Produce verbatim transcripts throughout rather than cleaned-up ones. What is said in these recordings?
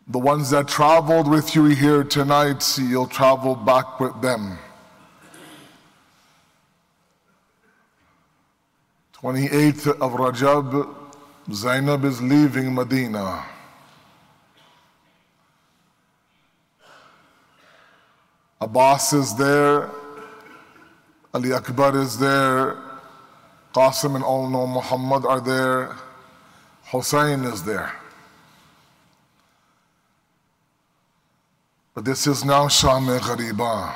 The ones that traveled with you here tonight, you'll travel back with them. twenty-eighth of Rajab, Zainab is leaving Medina. Abbas is there, Ali Akbar is there, Qasim and all know Muhammad are there, Hussein is there. But this is now Sham-e-Ghariba.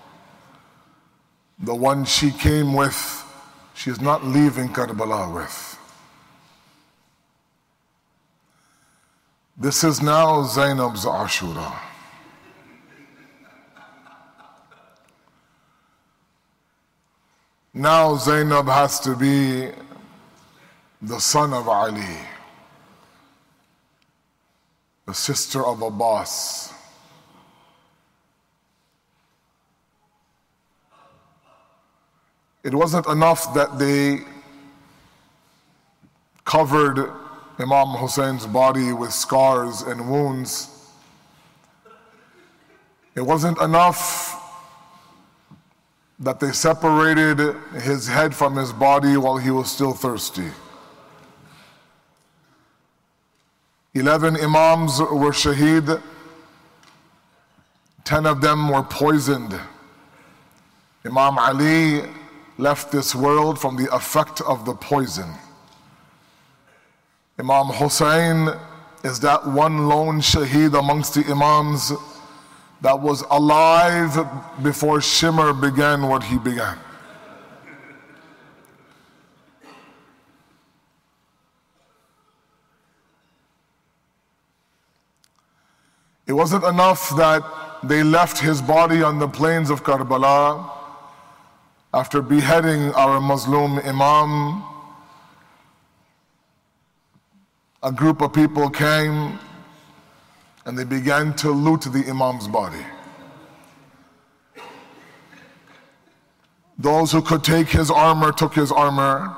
The one she came with, she's not leaving Karbala with. This is now Zainab's Ashura. Now Zainab has to be the son of Ali, the sister of Abbas. It wasn't enough that they covered Imam Hussein's body with scars and wounds. It wasn't enough that they separated his head from his body while he was still thirsty. Eleven Imams were shaheed. Ten of them were poisoned. Imam Ali left this world from the effect of the poison. Imam Hussein is that one lone shaheed amongst the Imams that was alive before Shimr began what he began. It wasn't enough that they left his body on the plains of Karbala after beheading our Muslim Imam. A group of people came and they began to loot the Imam's body. Those who could take his armor took his armor.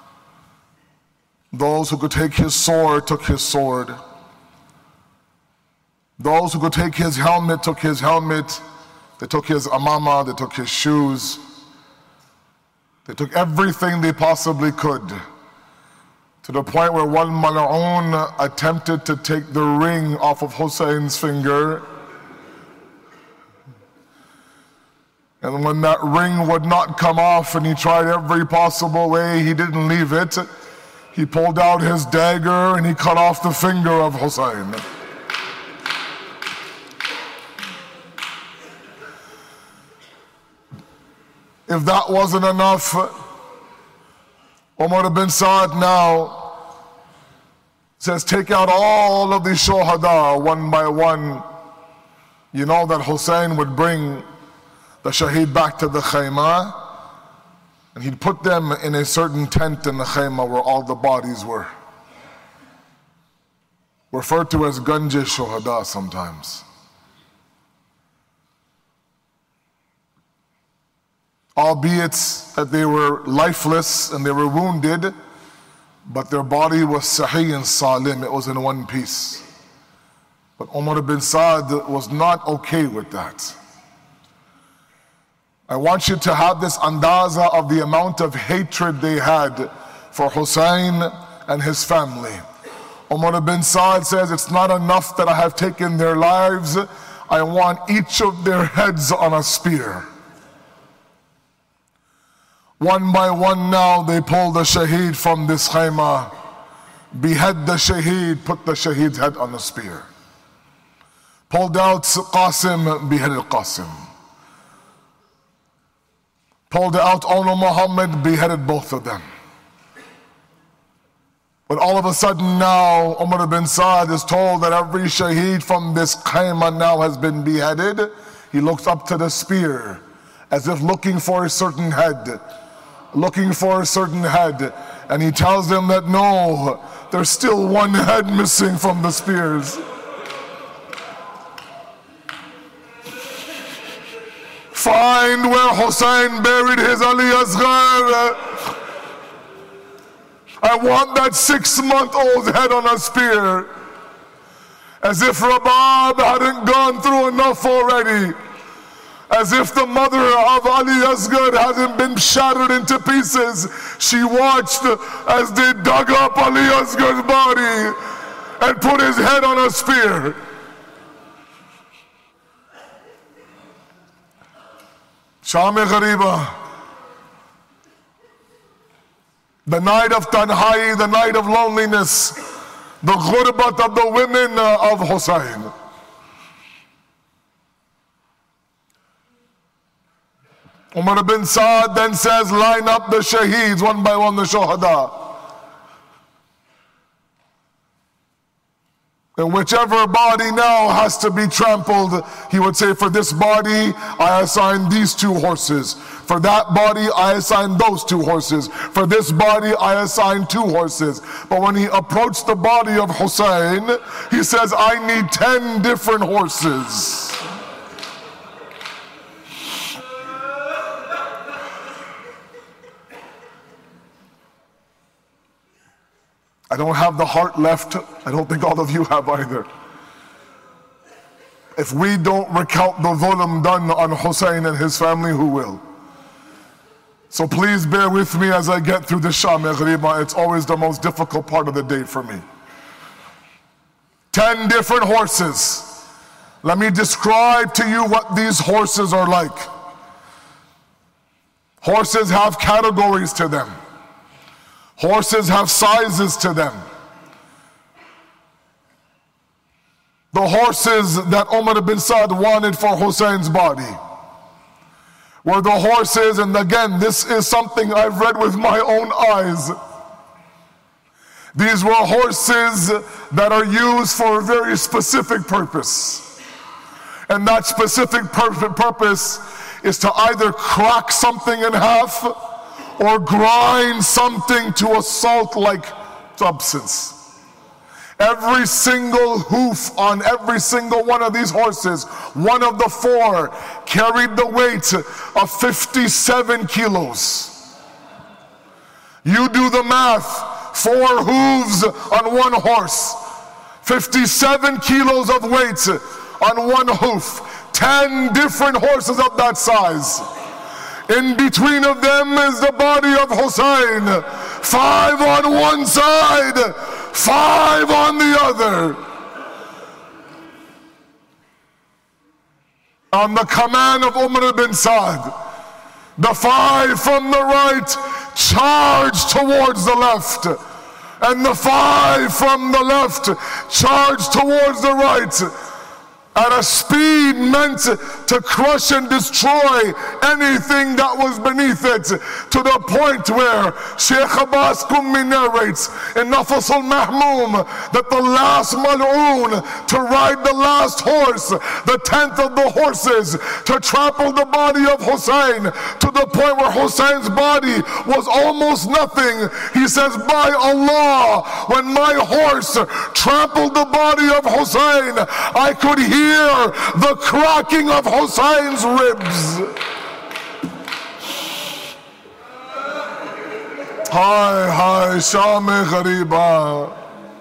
Those who could take his sword took his sword. Those who could take his helmet took his helmet. They took his amama, they took his shoes. They took everything they possibly could, to the point where one mal'oon attempted to take the ring off of Hussein's finger. And when that ring would not come off and he tried every possible way, he didn't leave it. He pulled out his dagger and he cut off the finger of Hussein. If that wasn't enough, Umar bin Saad now says, take out all of the shuhada one by one. You know that Hussein would bring the shaheed back to the khayma, and he'd put them in a certain tent in the khayma where all the bodies were. Referred to as Ganj shuhada sometimes. Albeit that they were lifeless and they were wounded, but their body was sahih and salim, it was in one piece. But Umar bin Saad was not okay with that. I want you to have this andaza of the amount of hatred they had for Hussein and his family. Umar bin Saad says, it's not enough that I have taken their lives, I want each of their heads on a spear. One by one now they pull the shaheed from this khayma, behead the shaheed, put the shaheed's head on a spear. Pulled out Qasim, beheaded Qasim. Pulled out Ono Muhammad, beheaded both of them. But all of a sudden now, Umar bin Saad is told that every shaheed from this khayma now has been beheaded. He looks up to the spear, as if looking for a certain head. Looking for a certain head, and he tells them that no, there's still one head missing from the spears. Find where Hussein buried his Ali Asghar. I want that six-month-old head on a spear. As if Rabab hadn't gone through enough already. As if the mother of Ali Asghar hasn't been shattered into pieces. She watched as they dug up Ali Asghar's body and put his head on a spear. Sham-e-Ghariba, the night of Tanhai, the night of loneliness, the ghurbat of the women of Hussein. Umar bin Saad then says, line up the shaheeds one by one, the shuhada. And whichever body now has to be trampled, he would say, for this body, I assign these two horses. For that body, I assign those two horses. For this body, I assign two horses. But when he approached the body of Hussein, he says, I need ten different horses. I don't have the heart left. I don't think all of you have either. If we don't recount the dhulm done on Hussein and his family, who will? So please bear with me as I get through the Sham-e-Ghariba. It's always the most difficult part of the day for me. Ten different horses. Let me describe to you what these horses are like. Horses have categories to them. Horses have sizes to them. The horses that Umar bin Saad wanted for Hussein's body were the horses, and again, this is something I've read with my own eyes. These were horses that are used for a very specific purpose. And that specific purpose is to either crack something in half or grind something to a salt-like substance. Every single hoof on every single one of these horses, one of the four, carried the weight of fifty-seven kilos. You do the math, four hooves on one horse, fifty-seven kilos of weight on one hoof, ten different horses of that size. In between of them is the body of Hussein. Five on one side, five on the other. On the command of Umar bin Saad, the five from the right charged towards the left, and the five from the left charged towards the right, at a speed meant to crush and destroy anything that was beneath it, to the point where Sheikh Abbas Qummi narrates in Nafas al-Mahmum that the last mal'oon to ride the last horse, the tenth of the horses, to trample the body of Hussein, to the point where Hussein's body was almost nothing. He says, by Allah, when my horse trampled the body of Hussein, I could hear the cracking of Hussein's ribs. Hi, hi, Sham-e-Ghariba.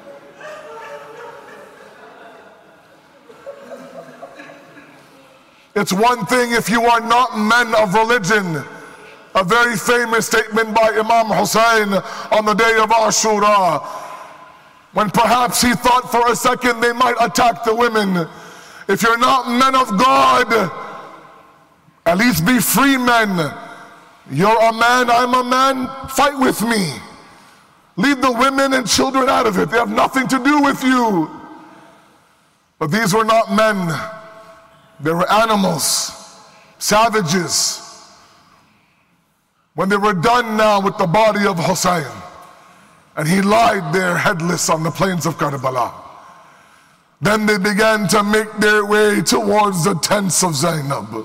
It's one thing if you are not men of religion. A very famous statement by Imam Hussein on the day of Ashura, when perhaps he thought for a second they might attack the women. If you're not men of God, at least be free men. You're a man, I'm a man, fight with me. Leave the women and children out of it. They have nothing to do with you. But these were not men. They were animals, savages. When they were done now with the body of Hussein, and he lied there headless on the plains of Karbala, then they began to make their way towards the tents of Zainab.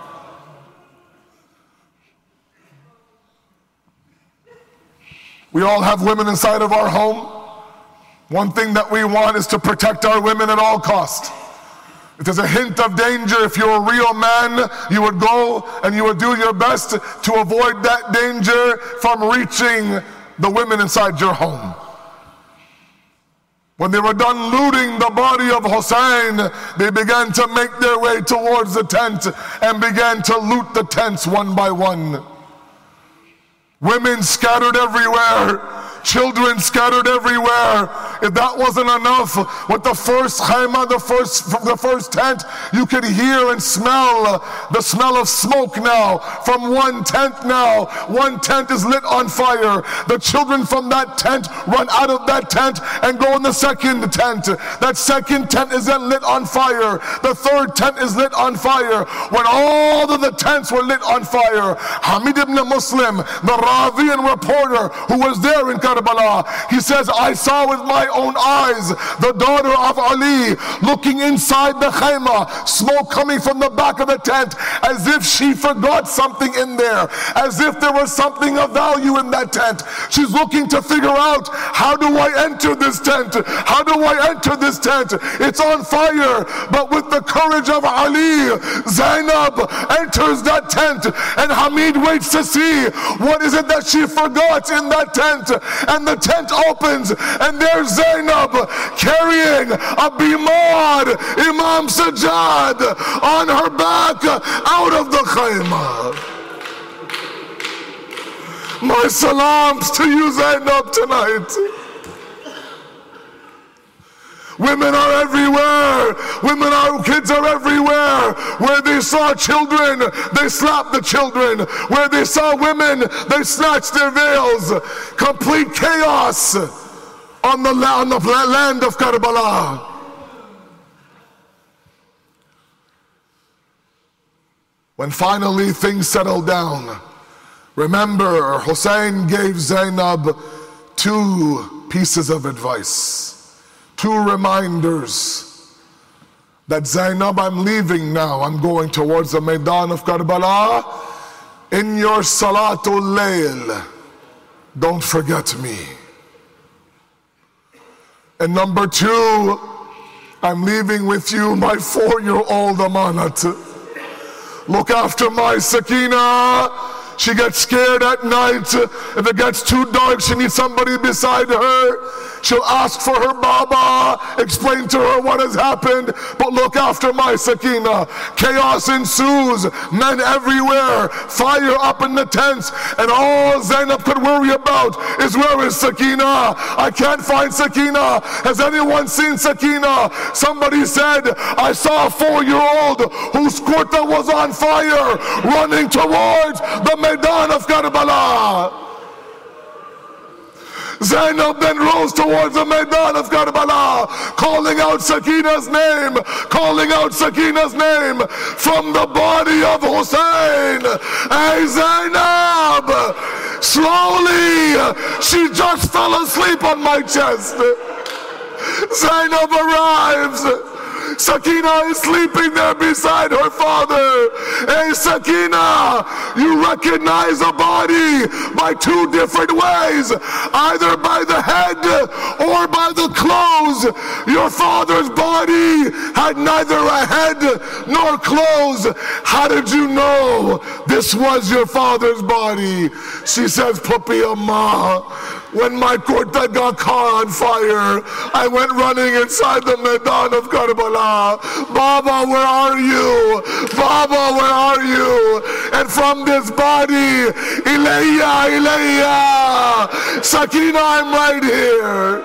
We all have women inside of our home. One thing that we want is to protect our women at all costs. If there's a hint of danger, if you're a real man, you would go and you would do your best to avoid that danger from reaching the women inside your home. When they were done looting the body of Hussein, they began to make their way towards the tent and began to loot the tents one by one. Women scattered everywhere. Children scattered everywhere. If that wasn't enough, with the first khayma, the first, the first tent, you could hear and smell the smell of smoke now from one tent now. One tent is lit on fire. The children from that tent run out of that tent and go in the second tent. That second tent is then lit on fire. The third tent is lit on fire. When all of the tents were lit on fire, Hamid ibn Muslim, the Ravian reporter who was there in Karbala, he says, I saw with my own eyes the daughter of Ali looking inside the khayma, smoke coming from the back of the tent, as if she forgot something in there, as if there was something of value in that tent. She's looking to figure out, how do I enter this tent? How do I enter this tent? It's on fire. But with the courage of Ali, Zainab enters that tent, and Hamid waits to see what is it that she forgot in that tent. And the tent opens, and there's Zainab carrying a bimar, Imam Sajjad, on her back out of the khayma. My salams to you, Zainab, tonight. Women are everywhere. Women are, kids are everywhere. Where they saw children, they slapped the children. Where they saw women, they snatched their veils. Complete chaos on the, on the land of Karbala. When finally things settled down, remember, Hussein gave Zainab two pieces of advice. Two reminders that Zainab, I'm leaving now. I'm going towards the Maidan of Karbala. In your Salatul Layl, don't forget me. And number two, I'm leaving with you my four-year-old Amanat. Look after my Sakina. She gets scared at night. If it gets too dark, she needs somebody beside her. She'll ask for her Baba, explain to her what has happened, but look after my Sakina. Chaos ensues, men everywhere, fire up in the tents, and all Zainab could worry about is, where is Sakina? I can't find Sakina. Has anyone seen Sakina? Somebody said, I saw a four-year-old whose kurta was on fire, running towards the Maidan of Karbala. Zainab then rose towards the Maidan of Karbala, calling out Sakina's name, calling out Sakina's name from the body of Hussein. Hey Zainab! Slowly, she just fell asleep on my chest. Zainab arrives. Sakina is sleeping there beside her father. Hey Sakina, you recognize a body by two different ways, either by the head or by the clothes. Your father's body had neither a head nor clothes. How did you know this was your father's body? She says, Puppy Amma, when my kurta got caught on fire, I went running inside the Maidan of Karbala. Baba, where are you? Baba, where are you? And from this body, Ilayya, Ilayya, Sakina, I'm right here.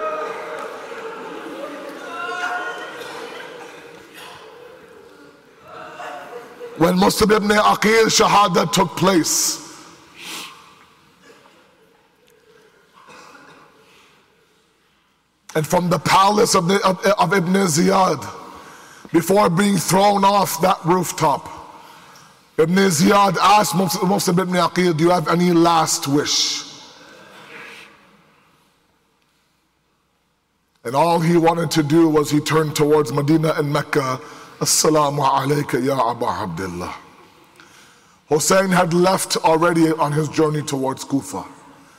When Muslim ibn Aqil Shahada took place, and from the palace of, the, of, of Ibn Ziyad, before being thrown off that rooftop, Ibn Ziyad asked Muslim ibn Aqil, do you have any last wish? And all he wanted to do was he turned towards Medina and Mecca. Assalamu alayka ya Aba Abdullah. Hussein had left already on his journey towards Kufa.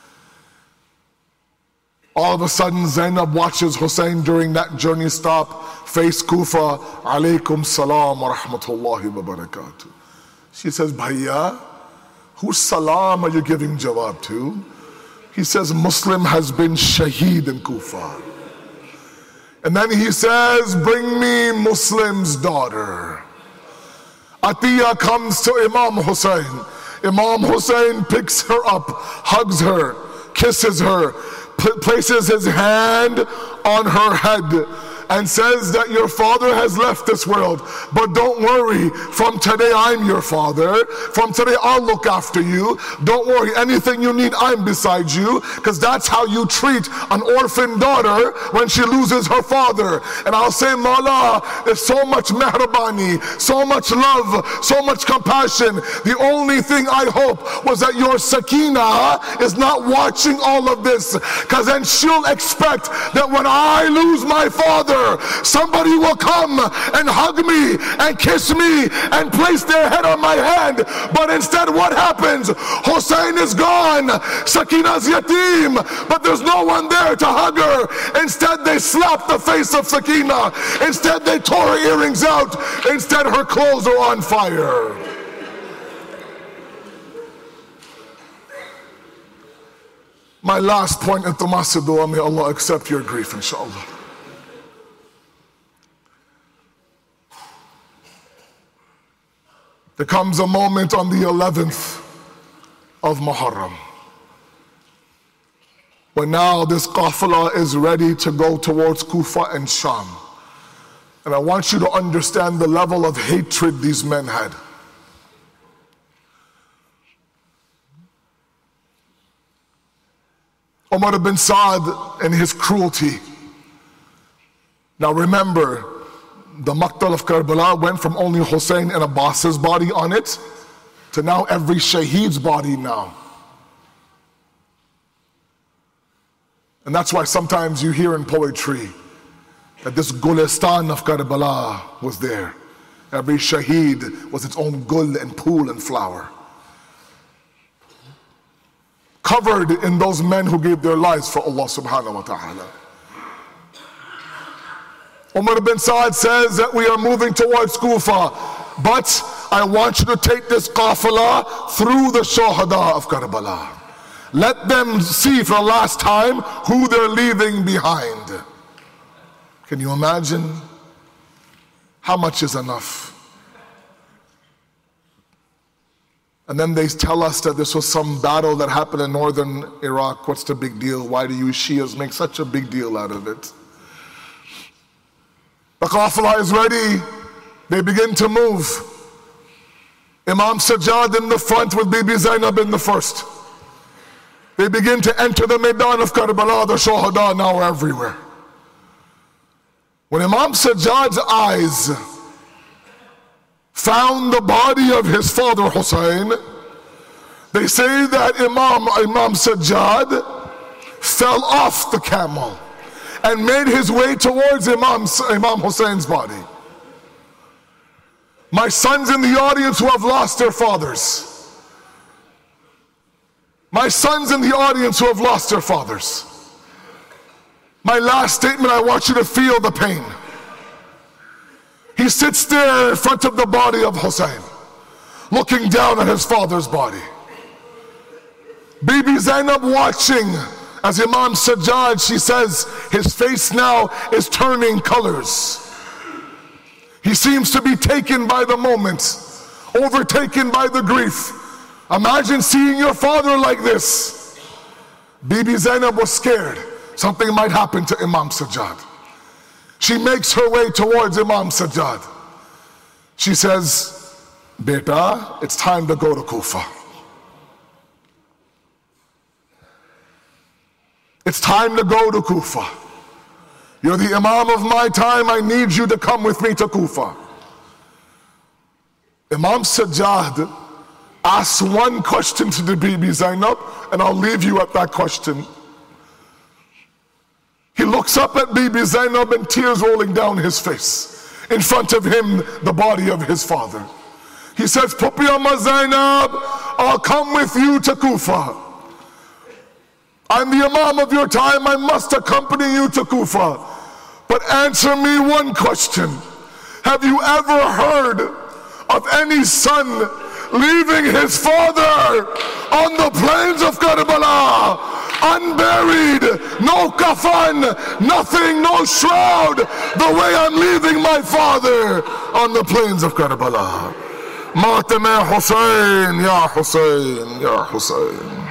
All of a sudden, Zainab watches Hussein during that journey stop, face Kufa, alaykum salam wa rahmatullahi wa barakatuh. She says, Bhaiya, whose salam are you giving jawab to? He says, Muslim has been shaheed in Kufa. And then he says, bring me Muslim's daughter. Atiya comes to Imam Hussein. Imam Hussein picks her up, hugs her, kisses her, pl- places his hand on her head, and says that your father has left this world, but don't worry, from today I'm your father, from today I'll look after you, don't worry, anything you need I'm beside you, because that's how you treat an orphan daughter when she loses her father. And I'll say, Mawla, there's so much mehrabani, so much love, so much compassion. The only thing I hope was that your Sakina is not watching all of this, because then she'll expect that when I lose my father, somebody will come and hug me and kiss me and place their head on my hand. But instead, what happens? Hussein is gone, Sakina's yatim, but there's no one there to hug her. Instead, they slapped the face of Sakina. Instead, they tore her earrings out. Instead, her clothes are on fire. My last point in Tamassi Dua, may Allah accept your grief, inshallah. There comes a moment on the eleventh of Muharram when now this qafla is ready to go towards Kufa and Sham. And I want you to understand the level of hatred these men had. Umar ibn Sa'd and his cruelty. Now remember, the Maqtal of Karbala went from only Hussein and Abbas's body on it to now every Shaheed's body now. And that's why sometimes you hear in poetry that this Gulistan of Karbala was there. Every Shaheed was its own gul and pool and flower, covered in those men who gave their lives for Allah subhanahu wa ta'ala. Umar ibn Sa'd says that we are moving towards Kufa, but I want you to take this qafla through the Shuhada of Karbala. Let them see for the last time who they're leaving behind. Can you imagine? How much is enough? And then they tell us that this was some battle that happened in northern Iraq. What's the big deal? Why do you Shias make such a big deal out of it? The qafla is ready. They begin to move. Imam Sajjad in the front with Bibi Zainab in the first. They begin to enter the Maidan of Karbala. The Shuhada now are everywhere. When Imam Sajjad's eyes found the body of his father Hussein, they say that Imam, Imam Sajjad fell off the camel and made his way towards Imam, Imam Hussein's body. My sons in the audience who have lost their fathers. My sons in the audience who have lost their fathers. My last statement, I want you to feel the pain. He sits there in front of the body of Hussein, looking down at his father's body. Bibi Zainab watching as Imam Sajjad, she says, his face now is turning colors. He seems to be taken by the moment, overtaken by the grief. Imagine seeing your father like this. Bibi Zainab was scared. Something might happen to Imam Sajjad. She makes her way towards Imam Sajjad. She says, Beta, it's time to go to Kufa. It's time to go to Kufa. You're the Imam of my time. I need you to come with me to Kufa. Imam Sajjad asks one question to the Bibi Zainab, and I'll leave you at that question. He looks up at Bibi Zainab and tears rolling down his face. In front of him, the body of his father. He says, Pupi Amma Zainab, I'll come with you to Kufa. I'm the Imam of your time, I must accompany you to Kufa. But answer me one question. Have you ever heard of any son leaving his father on the plains of Karbala? unburied, no kafan, nothing, no shroud, the way I'm leaving my father on the plains of Karbala. Matem Hussein, Ya Hussein, Ya Hussein.